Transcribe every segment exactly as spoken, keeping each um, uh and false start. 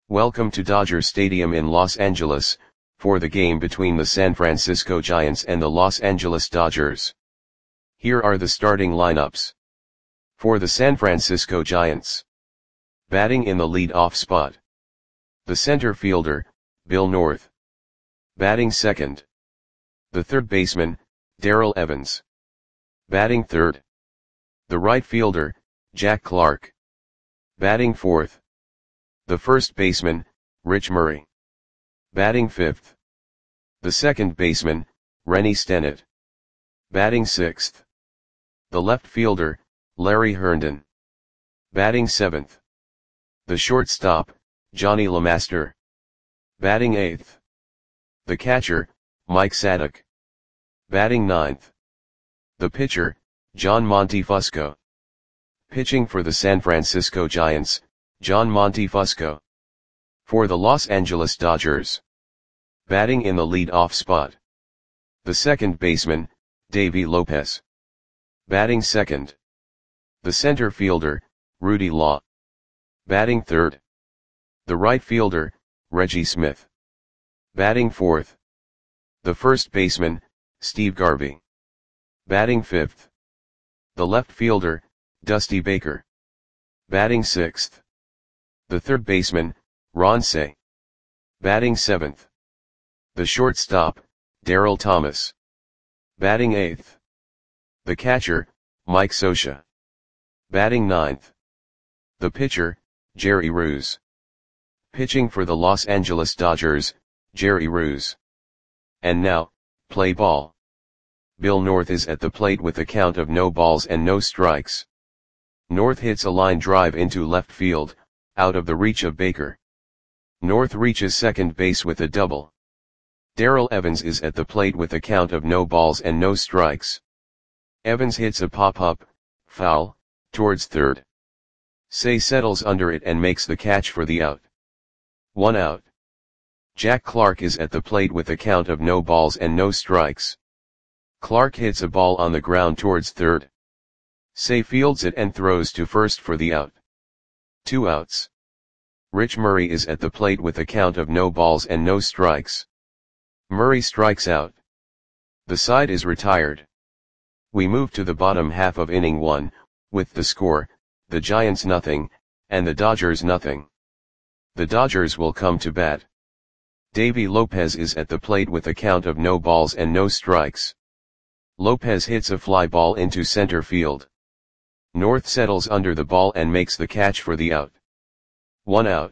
Welcome to Dodger Stadium in Los Angeles, for the game between the San Francisco Giants and the Los Angeles Dodgers. Here are the starting lineups. For the San Francisco Giants. Batting in the lead-off spot. The center fielder, Bill North. Batting second. The third baseman, Darrell Evans. Batting third. The right fielder, Jack Clark. Batting fourth. The first baseman, Rich Murray. Batting fifth. The second baseman, Rennie Stennett. Batting sixth. The left fielder, Larry Herndon. Batting seventh. The shortstop, Johnny LeMaster. Batting eighth. The catcher, Mike Sadek. Batting ninth. The pitcher, John Montefusco. Pitching for the San Francisco Giants, John Montefusco. For the Los Angeles Dodgers. Batting in the lead-off spot. The second baseman, Davey Lopez. Batting second. The center fielder, Rudy Law. Batting third. The right fielder, Reggie Smith. Batting fourth. The first baseman, Steve Garvey. Batting fifth. The left fielder, Dusty Baker. Batting sixth. The third baseman, Ron Cey. Batting seventh. The shortstop, Darrell Thomas. Batting eighth. The catcher, Mike Scioscia. Batting ninth. The pitcher, Jerry Ruse. Pitching for the Los Angeles Dodgers, Jerry Ruse. And now, play ball. Bill North is at the plate with a count of no balls and no strikes. North hits a line drive into left field, out of the reach of Baker. North reaches second base with a double. Darrell Evans is at the plate with a count of no balls and no strikes. Evans hits a pop-up, foul, towards third. Cey settles under it and makes the catch for the out. One out. Jack Clark is at the plate with a count of no balls and no strikes. Clark hits a ball on the ground towards third. Cey fields it and throws to first for the out. Two outs. Rich Murray is at the plate with a count of no balls and no strikes. Murray strikes out. The side is retired. We move to the bottom half of inning one, with the score, the Giants nothing, and the Dodgers nothing. The Dodgers will come to bat. Davey Lopez is at the plate with a count of no balls and no strikes. Lopez hits a fly ball into center field. North settles under the ball and makes the catch for the out. One out.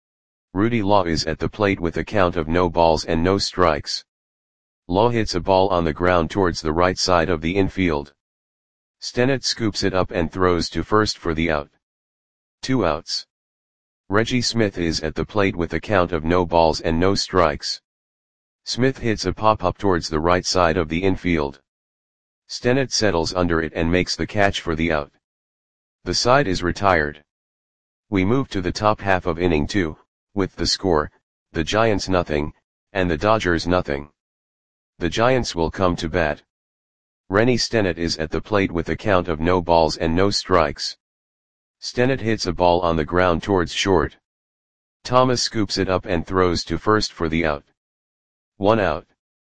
Rudy Law is at the plate with a count of no balls and no strikes. Law hits a ball on the ground towards the right side of the infield. Stennett scoops it up and throws to first for the out. Two outs. Reggie Smith is at the plate with a count of no balls and no strikes. Smith hits a pop-up towards the right side of the infield. Stennett settles under it and makes the catch for the out. The side is retired. We move to the top half of inning two, with the score, the Giants nothing, and the Dodgers nothing. The Giants will come to bat. Rennie Stennett is at the plate with a count of no balls and no strikes. Stennett hits a ball on the ground towards short. Thomas scoops it up and throws to first for the out. One out.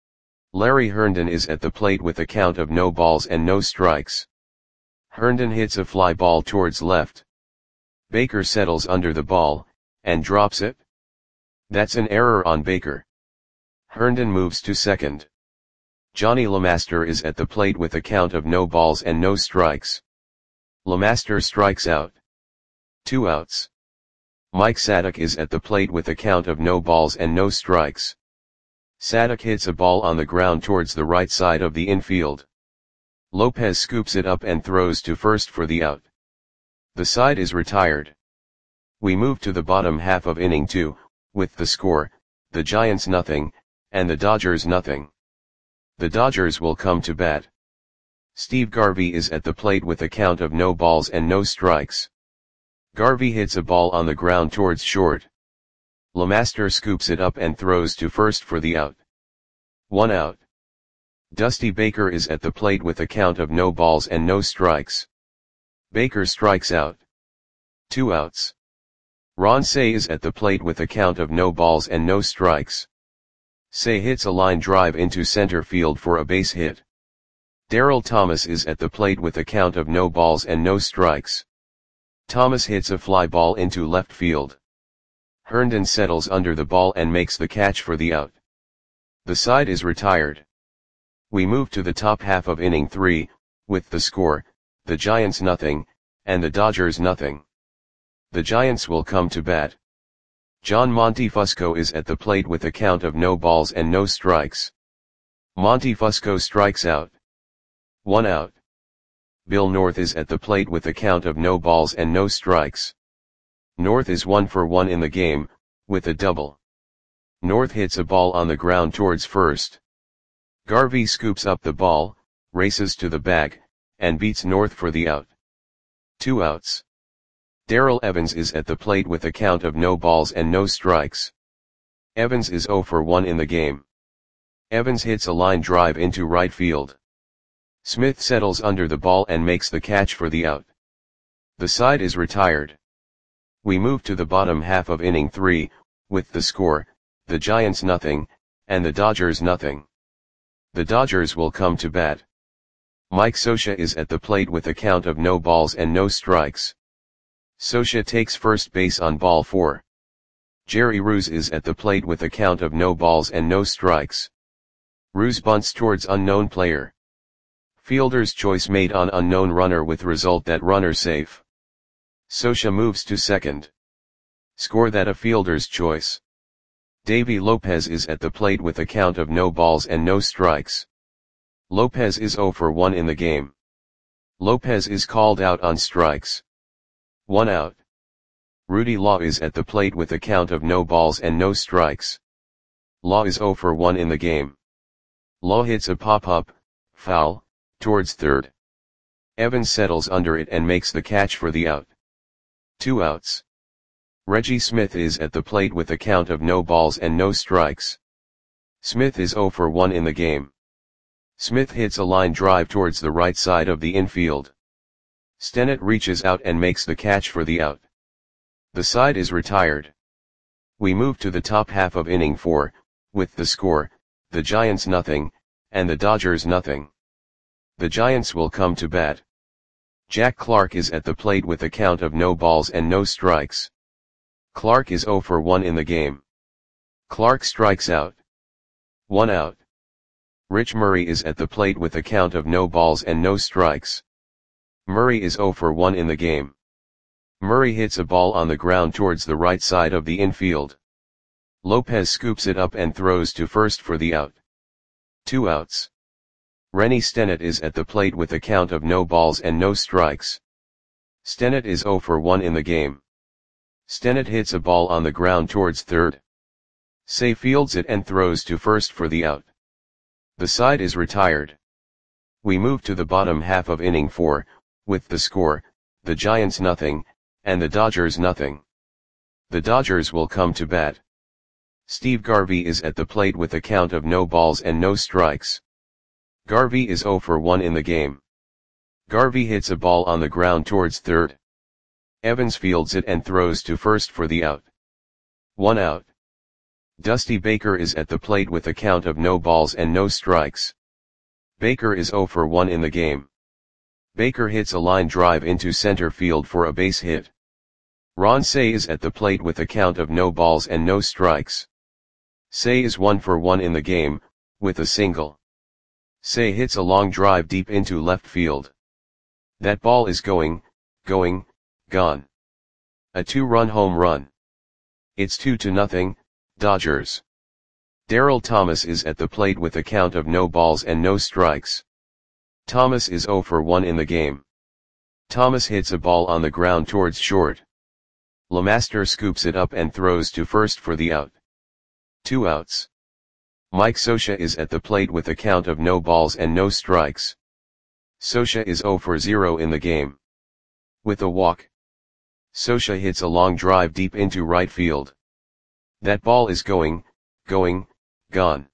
Larry Herndon is at the plate with a count of no balls and no strikes. Herndon hits a fly ball towards left. Baker settles under the ball, and drops it. That's an error on Baker. Herndon moves to second. Johnny LeMaster is at the plate with a count of no balls and no strikes. LeMaster strikes out. Two outs. Mike Sadek is at the plate with a count of no balls and no strikes. Sadek hits a ball on the ground towards the right side of the infield. Lopez scoops it up and throws to first for the out. The side is retired. We move to the bottom half of inning two, with the score, the Giants nothing, and the Dodgers nothing. The Dodgers will come to bat. Steve Garvey is at the plate with a count of no balls and no strikes. Garvey hits a ball on the ground towards short. LeMaster scoops it up and throws to first for the out. One out. Dusty Baker is at the plate with a count of no balls and no strikes. Baker strikes out. Two outs. Ron Cey is at the plate with a count of no balls and no strikes. Cey hits a line drive into center field for a base hit. Darryl Thomas is at the plate with a count of no balls and no strikes. Thomas hits a fly ball into left field. Herndon settles under the ball and makes the catch for the out. The side is retired. We move to the top half of inning three, with the score, the Giants nothing, and the Dodgers nothing. The Giants will come to bat. John Montefusco is at the plate with a count of no balls and no strikes. Montefusco strikes out. One out. Bill North is at the plate with a count of no balls and no strikes. North is one for one in the game, with a double. North hits a ball on the ground towards first. Garvey scoops up the ball, races to the bag, and beats North for the out. Two outs. Darrell Evans is at the plate with a count of no balls and no strikes. Evans is zero for one in the game. Evans hits a line drive into right field. Smith settles under the ball and makes the catch for the out. The side is retired. We move to the bottom half of inning three, with the score, the Giants nothing, and the Dodgers nothing. The Dodgers will come to bat. Mike Scioscia is at the plate with a count of no balls and no strikes. Scioscia takes first base on ball four. Jerry Ruse is at the plate with a count of no balls and no strikes. Ruse bunts towards unknown player. Fielder's choice made on unknown runner with result that runner safe. Scioscia moves to second. Score that a fielder's choice. Davy Lopez is at the plate with a count of no balls and no strikes. Lopez is zero for one in the game. Lopez is called out on strikes. One out. Rudy Law is at the plate with a count of no balls and no strikes. Law is zero for one in the game. Law hits a pop-up, foul, towards third. Evans settles under it and makes the catch for the out. Two outs. Reggie Smith is at the plate with a count of no balls and no strikes. Smith is zero for one in the game. Smith hits a line drive towards the right side of the infield. Stennett reaches out and makes the catch for the out. The side is retired. We move to the top half of inning four, with the score, the Giants nothing, and the Dodgers nothing. The Giants will come to bat. Jack Clark is at the plate with a count of no balls and no strikes. Clark is zero for one in the game. Clark strikes out. One out. Rich Murray is at the plate with a count of no balls and no strikes. Murray is zero for one in the game. Murray hits a ball on the ground towards the right side of the infield. Lopez scoops it up and throws to first for the out. Two outs. Rennie Stennett is at the plate with a count of no balls and no strikes. Stennett is zero for one in the game. Stennett hits a ball on the ground towards third. Cey fields it and throws to first for the out. The side is retired. We move to the bottom half of inning four, with the score, the Giants nothing, and the Dodgers nothing. The Dodgers will come to bat. Steve Garvey is at the plate with a count of no balls and no strikes. Garvey is zero for one in the game. Garvey hits a ball on the ground towards third. Evans fields it and throws to first for the out. One out. Dusty Baker is at the plate with a count of no balls and no strikes. Baker is zero for one in the game. Baker hits a line drive into center field for a base hit. Ron Cey is at the plate with a count of no balls and no strikes. Cey is one for one in the game, with a single. Cey hits a long drive deep into left field. That ball is going, going, gone. A two-run home run. It's two to nothing, Dodgers. Darryl Thomas is at the plate with a count of no balls and no strikes. Thomas is zero for one in the game. Thomas hits a ball on the ground towards short. LeMaster scoops it up and throws to first for the out. Two outs. Mike Scioscia is at the plate with a count of no balls and no strikes. Scioscia is zero for zero in the game. With a walk. Scioscia hits a long drive deep into right field. That ball is going, going, gone.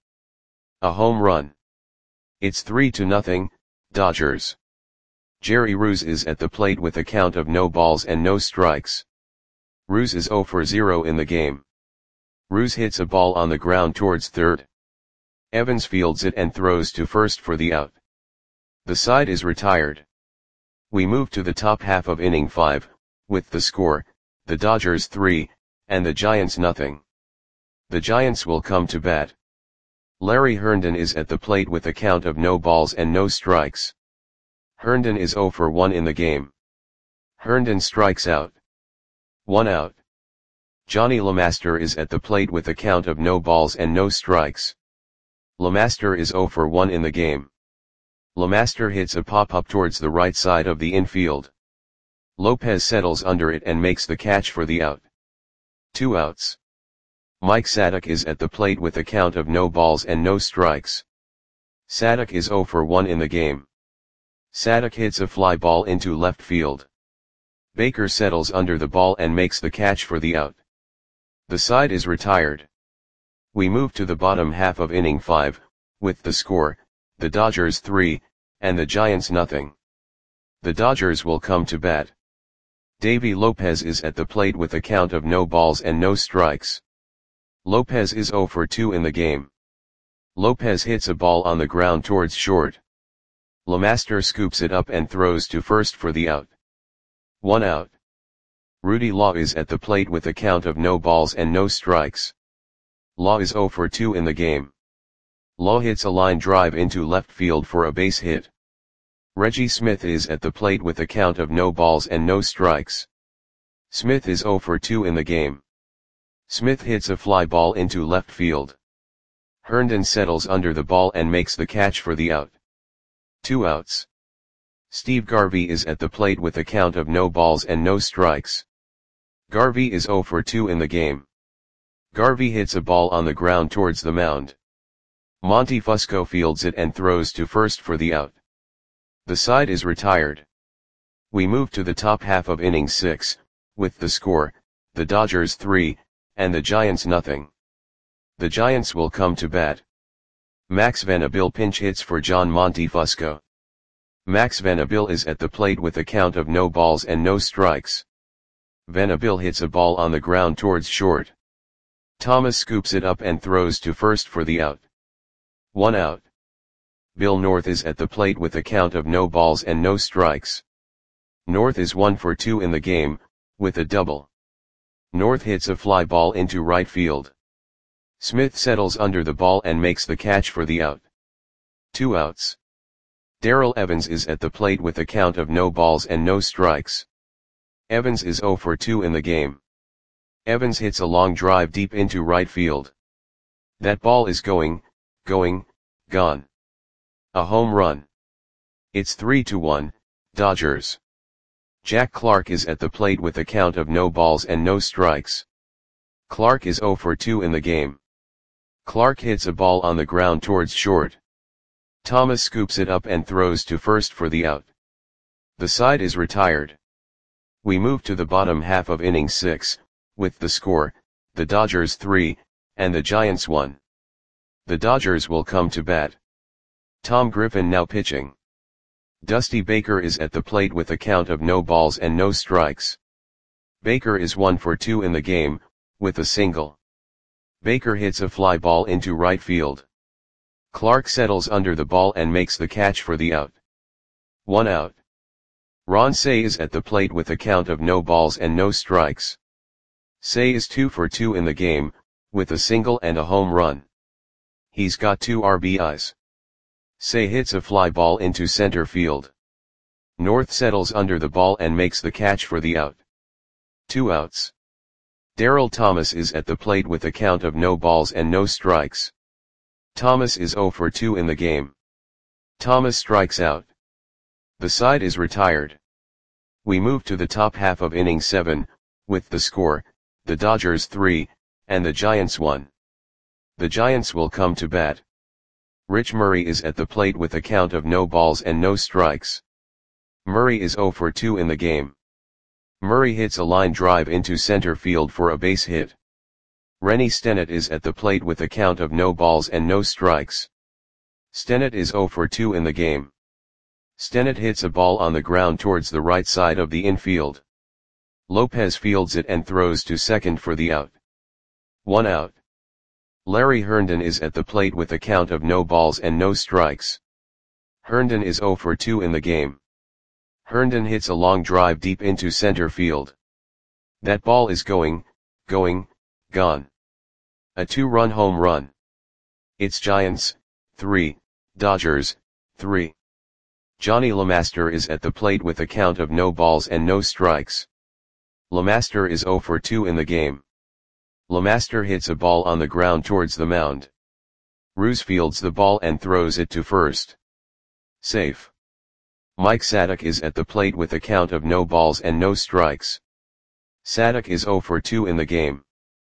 A home run. It's three to nothing, Dodgers. Jerry Ruse is at the plate with a count of no balls and no strikes. Ruse is zero for zero in the game. Ruse hits a ball on the ground towards third. Evans fields it and throws to first for the out. The side is retired. We move to the top half of inning five, with the score, the Dodgers three, and the Giants nothing. The Giants will come to bat. Larry Herndon is at the plate with a count of no balls and no strikes. Herndon is zero for one in the game. Herndon strikes out. One out. Johnny LeMaster is at the plate with a count of no balls and no strikes. LeMaster is zero for one in the game. LeMaster hits a pop-up towards the right side of the infield. Lopez settles under it and makes the catch for the out. Two outs. Mike Sadek is at the plate with a count of no balls and no strikes. Sadek is zero for one in the game. Sadek hits a fly ball into left field. Baker settles under the ball and makes the catch for the out. The side is retired. We move to the bottom half of inning five, with the score, the Dodgers three, and the Giants nothing. The Dodgers will come to bat. Davy Lopez is at the plate with a count of no balls and no strikes. Lopez is zero for two in the game. Lopez hits a ball on the ground towards short. LeMaster scoops it up and throws to first for the out. One out. Rudy Law is at the plate with a count of no balls and no strikes. Law is zero for two in the game. Law hits a line drive into left field for a base hit. Reggie Smith is at the plate with a count of no balls and no strikes. Smith is zero for two in the game. Smith hits a fly ball into left field. Herndon settles under the ball and makes the catch for the out. Two outs. Steve Garvey is at the plate with a count of no balls and no strikes. Garvey is zero for two in the game. Garvey hits a ball on the ground towards the mound. Monty Fusco fields it and throws to first for the out. The side is retired. We move to the top half of inning six, with the score, the Dodgers three, and the Giants nothing. The Giants will come to bat. Max Vanderbilt pinch hits for John Monty Fusco. Max Vanderbilt is at the plate with a count of no balls and no strikes. Vanderbilt hits a ball on the ground towards short. Thomas scoops it up and throws to first for the out. One out. Bill North is at the plate with a count of no balls and no strikes. North is one for two in the game, with a double. North hits a fly ball into right field. Smith settles under the ball and makes the catch for the out. Two outs. Darrell Evans is at the plate with a count of no balls and no strikes. Evans is zero for two in the game. Evans hits a long drive deep into right field. That ball is going, going, gone. A home run. It's three to one, Dodgers. Jack Clark is at the plate with a count of no balls and no strikes. Clark is zero for two in the game. Clark hits a ball on the ground towards short. Thomas scoops it up and throws to first for the out. The side is retired. We move to the bottom half of inning six, with the score, the Dodgers three, and the Giants one. The Dodgers will come to bat. Tom Griffin now pitching. Dusty Baker is at the plate with a count of no balls and no strikes. Baker is one for two in the game, with a single. Baker hits a fly ball into right field. Clark settles under the ball and makes the catch for the out. One out. Ron Cey is at the plate with a count of no balls and no strikes. Cey is two for two in the game, with a single and a home run. He's got two R B Is. Cey hits a fly ball into center field. North settles under the ball and makes the catch for the out. Two outs. Darrell Thomas is at the plate with a count of no balls and no strikes. Thomas is zero for two in the game. Thomas strikes out. The side is retired. We move to the top half of inning seven, with the score, the Dodgers three, and the Giants one. The Giants will come to bat. Rich Murray is at the plate with a count of no balls and no strikes. Murray is zero for two in the game. Murray hits a line drive into center field for a base hit. Rennie Stennett is at the plate with a count of no balls and no strikes. Stennett is zero for two in the game. Stennett hits a ball on the ground towards the right side of the infield. Lopez fields it and throws to second for the out. One out. Larry Herndon is at the plate with a count of no balls and no strikes. Herndon is oh for two in the game. Herndon hits a long drive deep into center field. That ball is going, going, gone. A two-run home run. It's Giants, three, Dodgers, three. Johnny LeMaster is at the plate with a count of no balls and no strikes. LeMaster is oh for two in the game. LeMaster hits a ball on the ground towards the mound. Ruse fields the ball and throws it to first. Safe. Mike Sadek is at the plate with a count of no balls and no strikes. Sadek is oh for two in the game.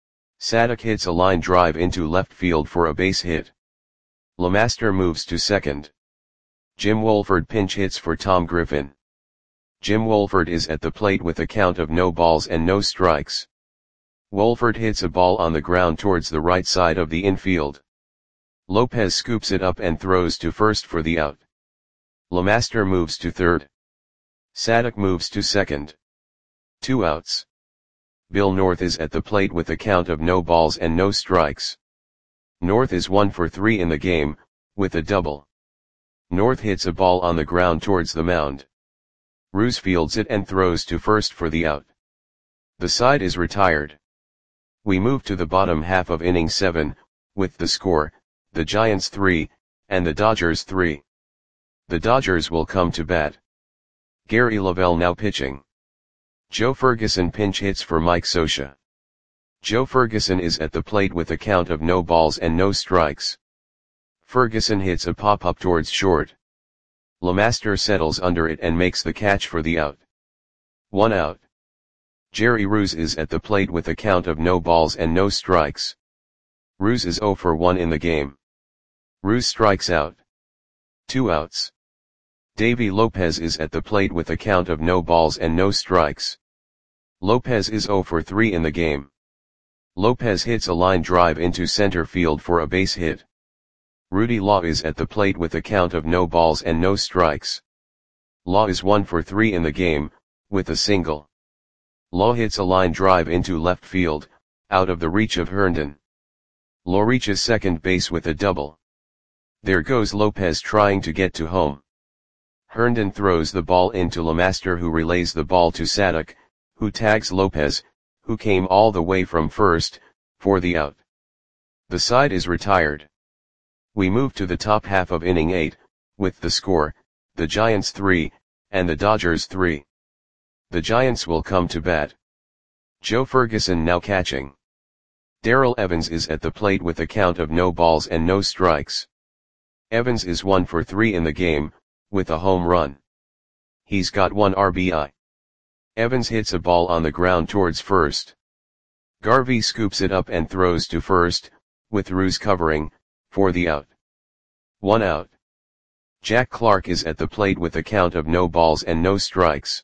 Sadek hits a line drive into left field for a base hit. LeMaster moves to second. Jim Wolford pinch hits for Tom Griffin. Jim Wolford is at the plate with a count of no balls and no strikes. Wolford hits a ball on the ground towards the right side of the infield. Lopez scoops it up and throws to first for the out. LeMaster moves to third. Sadek moves to second. Two outs. Bill North is at the plate with a count of no balls and no strikes. North is one for three in the game, with a double. North hits a ball on the ground towards the mound. Ruse fields it and throws to first for the out. The side is retired. We move to the bottom half of inning seven, with the score, the Giants three, and the Dodgers three. The Dodgers will come to bat. Gary Lavelle now pitching. Joe Ferguson pinch hits for Mike Scioscia. Joe Ferguson is at the plate with a count of no balls and no strikes. Ferguson hits a pop-up towards short. LeMaster settles under it and makes the catch for the out. One out. Jerry Ruse is at the plate with a count of no balls and no strikes. Ruse is oh for one in the game. Ruse strikes out. Two outs. Davey Lopez is at the plate with a count of no balls and no strikes. Lopez is oh for three in the game. Lopez hits a line drive into center field for a base hit. Rudy Law is at the plate with a count of no balls and no strikes. Law is one for three in the game, with a single. Law hits a line drive into left field, out of the reach of Herndon. Law reaches second base with a double. There goes Lopez trying to get to home. Herndon throws the ball into LeMaster, who relays the ball to Sadek, who tags Lopez, who came all the way from first, for the out. The side is retired. We move to the top half of inning eight, with the score, the Giants three, and the Dodgers three. The Giants will come to bat. Joe Ferguson now catching. Darrell Evans is at the plate with a count of no balls and no strikes. Evans is one for three in the game, with a home run. He's got one R B I. Evans hits a ball on the ground towards first. Garvey scoops it up and throws to first, with Ruse covering, for the out. One out. Jack Clark is at the plate with a count of no balls and no strikes.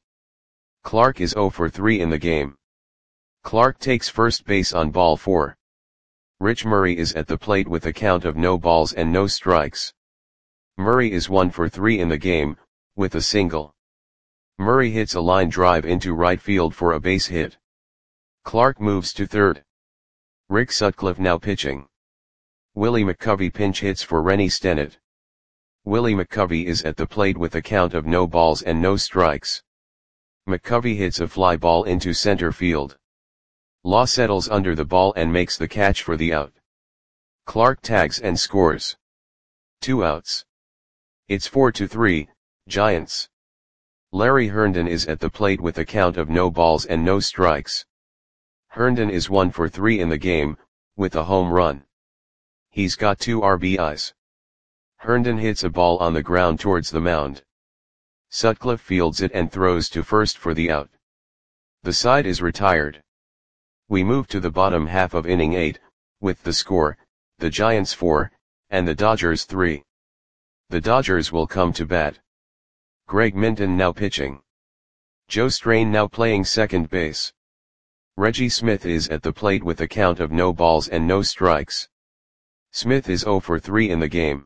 Clark is oh for three in the game. Clark takes first base on ball four. Rich Murray is at the plate with a count of no balls and no strikes. Murray is one for three in the game, with a single. Murray hits a line drive into right field for a base hit. Clark moves to third. Rick Sutcliffe now pitching. Willie McCovey pinch hits for Rennie Stennett. Willie McCovey is at the plate with a count of no balls and no strikes. McCovey hits a fly ball into center field. Law settles under the ball and makes the catch for the out. Clark tags and scores. Two outs. It's four to three, Giants. Larry Herndon is at the plate with a count of no balls and no strikes. Herndon is one for three in the game, with a home run. He's got two R B Is. Herndon hits a ball on the ground towards the mound. Sutcliffe fields it and throws to first for the out. The side is retired. We move to the bottom half of inning eight, with the score, the Giants four, and the Dodgers three. The Dodgers will come to bat. Greg Minton now pitching. Joe Strain now playing second base. Reggie Smith is at the plate with a count of no balls and no strikes. Smith is oh for three in the game.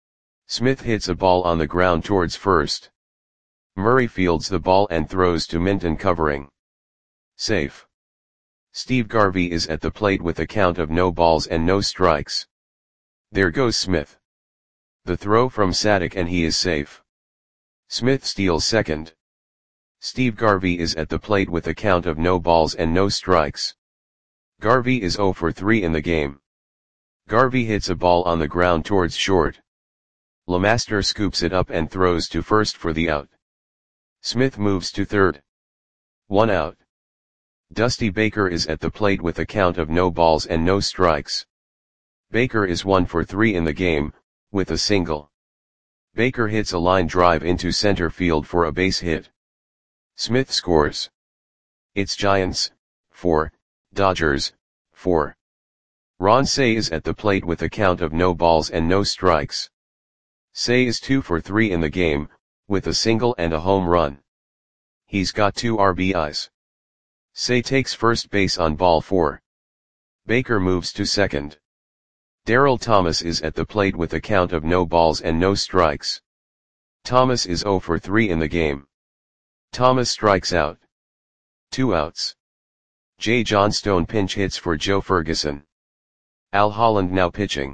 Smith hits a ball on the ground towards first. Murray fields the ball and throws to Minton covering. Safe. Steve Garvey is at the plate with a count of no balls and no strikes. There goes Smith. The throw from Sadek and he is safe. Smith steals second. Steve Garvey is at the plate with a count of no balls and no strikes. Garvey is zero for three in the game. Garvey hits a ball on the ground towards short. LeMaster scoops it up and throws to first for the out. Smith moves to third. One out. Dusty Baker is at the plate with a count of no balls and no strikes. Baker is one for three in the game, with a single. Baker hits a line drive into center field for a base hit. Smith scores. It's Giants, four, Dodgers, four. Ron Cey is at the plate with a count of no balls and no strikes. Cey is two for three in the game, with a single and a home run. He's got two R B Is. Cey takes first base on ball four. Baker moves to second. Darryl Thomas is at the plate with a count of no balls and no strikes. Thomas is zero for three in the game. Thomas strikes out. Two outs. Jay Johnstone pinch hits for Joe Ferguson. Al Holland now pitching.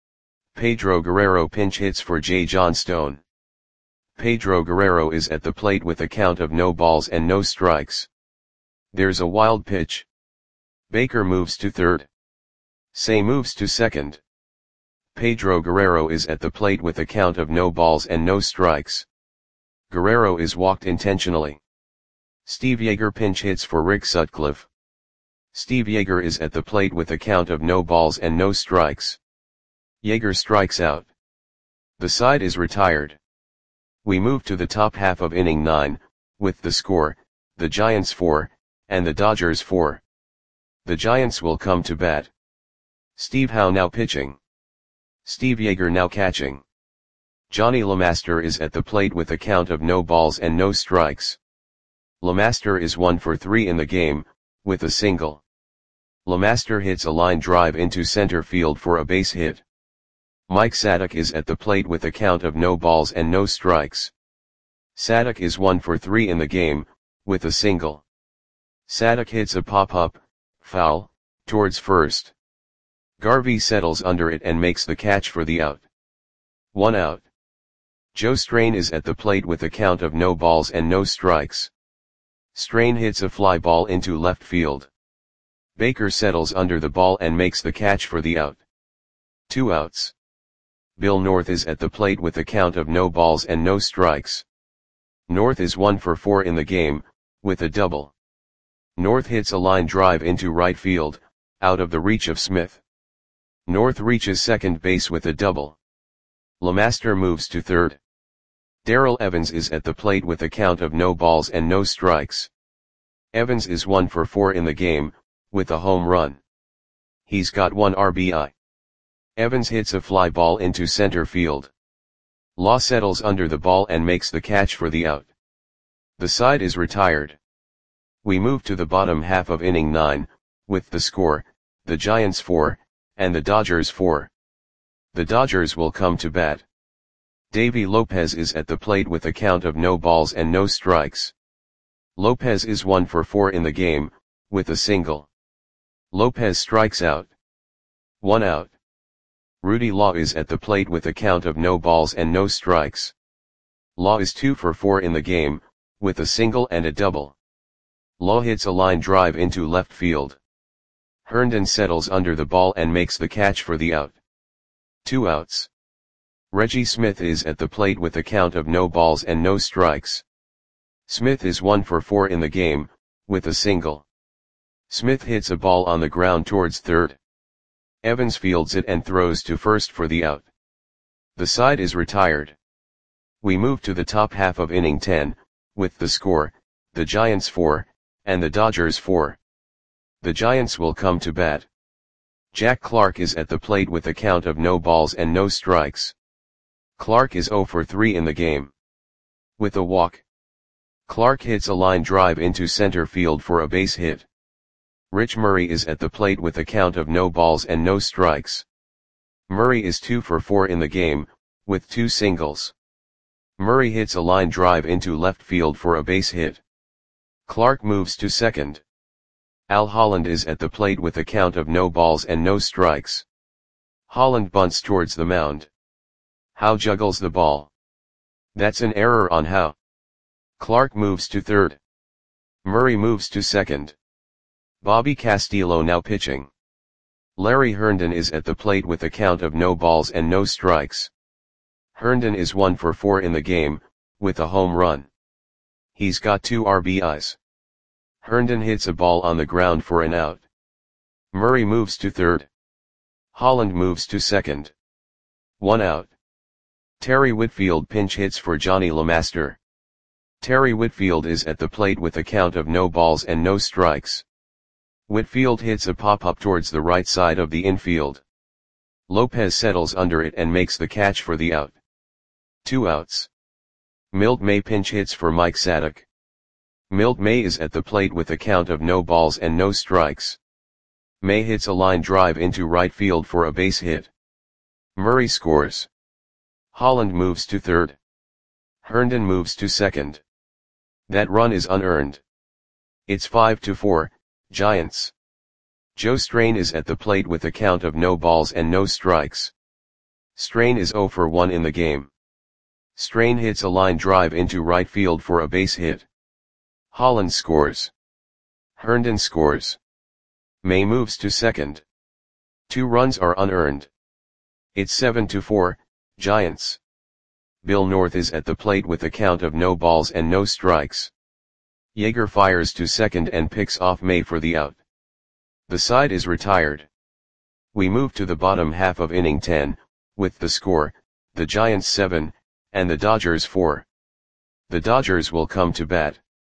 Pedro Guerrero pinch hits for Jay Johnstone. Pedro Guerrero is at the plate with a count of no balls and no strikes. There's a wild pitch. Baker moves to third. Cey moves to second. Pedro Guerrero is at the plate with a count of no balls and no strikes. Guerrero is walked intentionally. Steve Yeager pinch hits for Rick Sutcliffe. Steve Yeager is at the plate with a count of no balls and no strikes. Yeager strikes out. The side is retired. We move to the top half of inning nine, with the score, the Giants four, and the Dodgers four. The Giants will come to bat. Steve Howe now pitching. Steve Yeager now catching. Johnny LeMaster is at the plate with a count of no balls and no strikes. LeMaster is one for three in the game, with a single. LeMaster hits a line drive into center field for a base hit. Mike Sadek is at the plate with a count of no balls and no strikes. Sadek is one for three in the game, with a single. Sadek hits a pop-up, foul, towards first. Garvey settles under it and makes the catch for the out. One out. Joe Strain is at the plate with a count of no balls and no strikes. Strain hits a fly ball into left field. Baker settles under the ball and makes the catch for the out. Two outs. Bill North is at the plate with a count of no balls and no strikes. North is one for four in the game, with a double. North hits a line drive into right field, out of the reach of Smith. North reaches second base with a double. LeMaster moves to third. Darrell Evans is at the plate with a count of no balls and no strikes. Evans is one for four in the game, with a home run. He's got one R B I. Evans hits a fly ball into center field. Law settles under the ball and makes the catch for the out. The side is retired. We move to the bottom half of inning nine, with the score, the Giants four, and the Dodgers four. The Dodgers will come to bat. Davy Lopez is at the plate with a count of no balls and no strikes. Lopez is one for four in the game, with a single. Lopez strikes out. One out. Rudy Law is at the plate with a count of no balls and no strikes. Law is two for four in the game, with a single and a double. Law hits a line drive into left field. Herndon settles under the ball and makes the catch for the out. Two outs. Reggie Smith is at the plate with a count of no balls and no strikes. Smith is one for four in the game, with a single. Smith hits a ball on the ground towards third. Evans fields it and throws to first for the out. The side is retired. We move to the top half of inning ten, with the score, the Giants four, and the Dodgers four. The Giants will come to bat. Jack Clark is at the plate with a count of no balls and no strikes. Clark is zero for three in the game. With a walk. Clark hits a line drive into center field for a base hit. Rich Murray is at the plate with a count of no balls and no strikes. Murray is two for four in the game, with two singles. Murray hits a line drive into left field for a base hit. Clark moves to second. Al Holland is at the plate with a count of no balls and no strikes. Holland bunts towards the mound. Howe juggles the ball. That's an error on Howe. Clark moves to third. Murray moves to second. Bobby Castillo now pitching. Larry Herndon is at the plate with a count of no balls and no strikes. Herndon is one for four in the game, with a home run. He's got two R B Is. Herndon hits a ball on the ground for an out. Murray moves to third. Holland moves to second. One out. Terry Whitfield pinch hits for Johnny LeMaster. Terry Whitfield is at the plate with a count of no balls and no strikes. Whitfield hits a pop-up towards the right side of the infield. Lopez settles under it and makes the catch for the out. Two outs. Milt May pinch hits for Mike Sadek. Milt May is at the plate with a count of no balls and no strikes. May hits a line drive into right field for a base hit. Murray scores. Holland moves to third. Herndon moves to second. That run is unearned. It's five to four, Giants. Joe Strain is at the plate with a count of no balls and no strikes. Strain is zero for one in the game. Strain hits a line drive into right field for a base hit. Holland scores. Herndon scores. May moves to second. Two runs are unearned. It's seven to four, Giants. Bill North is at the plate with a count of no balls and no strikes. Yeager fires to second and picks off May for the out. The side is retired. We move to the bottom half of inning ten, with the score, the Giants seven, and the Dodgers four. The Dodgers will come to bat.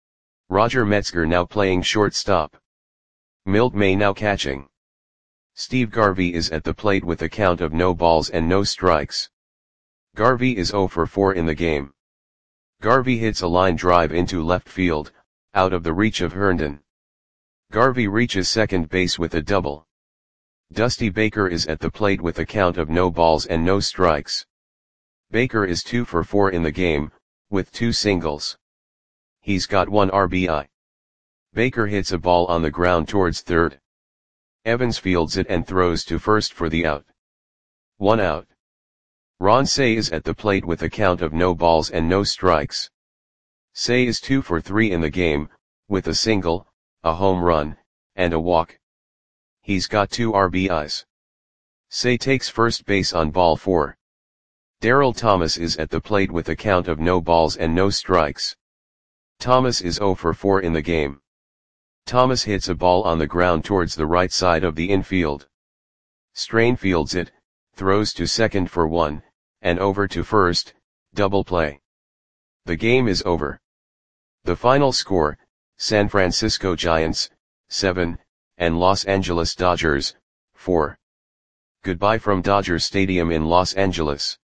Roger Metzger now playing shortstop. Milt May now catching. Steve Garvey is at the plate with a count of no balls and no strikes. Garvey is zero for four in the game. Garvey hits a line drive into left field, out of the reach of Herndon. Garvey reaches second base with a double. Dusty Baker is at the plate with a count of no balls and no strikes. Baker is two for four in the game, with two singles. He's got one R B I. Baker hits a ball on the ground towards third. Evans fields it and throws to first for the out. One out. Ron Cey is at the plate with a count of no balls and no strikes. Cey is two for three in the game, with a single, a home run, and a walk. He's got two R B Is. Cey takes first base on ball four. Darrell Thomas is at the plate with a count of no balls and no strikes. Thomas is zero for four in the game. Thomas hits a ball on the ground towards the right side of the infield. Strain fields it, throws to second for one, and over to first, double play. The game is over. The final score, San Francisco Giants, seven, and Los Angeles Dodgers, four. Goodbye from Dodger Stadium in Los Angeles.